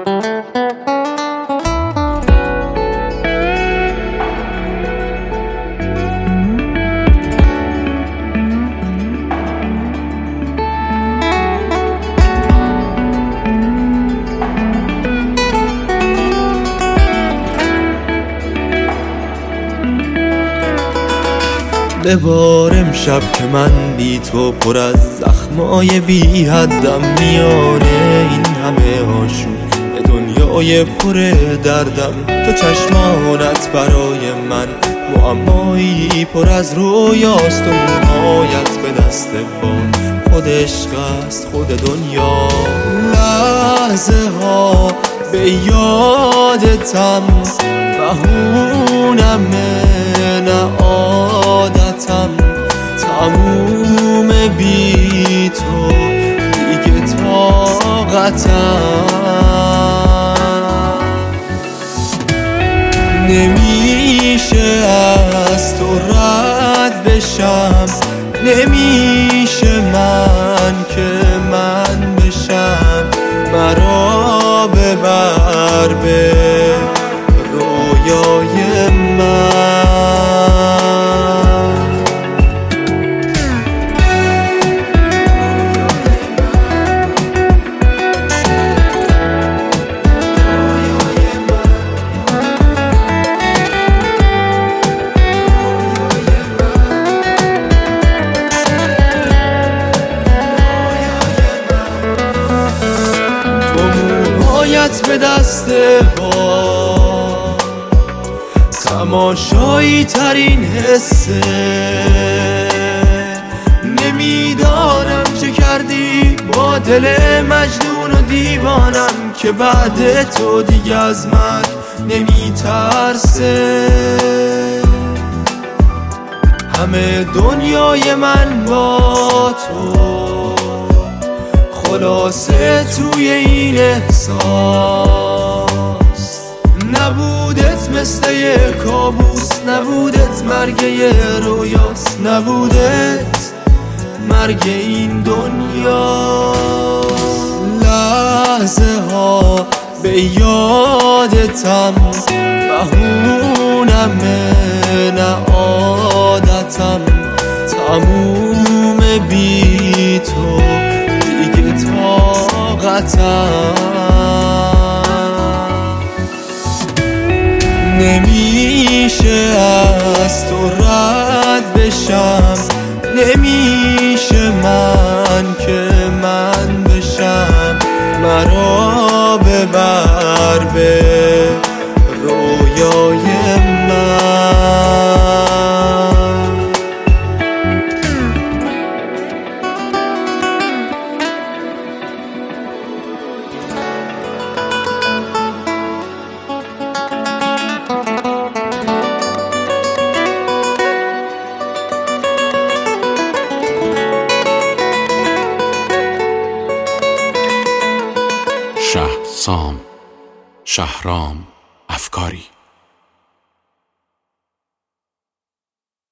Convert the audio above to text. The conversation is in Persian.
ببار امشب که من بی تو پر از زخمای بی حدم، میانه این همه آشوب دنیای پر دردم. تو چشمانت برای من معمایی پر از رویاست و موهایت به دست با خود عشق است خود دنیا. لحظه ها به یادتم بهونمه نه عادتم، تموم بی تو دیگه طاقتم. نمیشه از تو رد بشم، نمیشه من که من بشم. مرا ببر به رویای من. به دست با تماشایی ترین حسه، نمیدانم چه کردی با دل مجنون و دیوانم که بعد تو دیگه از من نمیترسه. همه دنیای من با تو خلاصه توی این احساس، نبودت مثل یه کابوس، نبودت مرگ یه رویاست، نبودت مرگ این دنیا. لحظه ها به یادتم بهونمه نه عادتم، تموم بی تو طاقتم. نمیشه از تو رد بشم، نمیشه من که من بشم. مرا ببر به رویای من. شهرام افکاری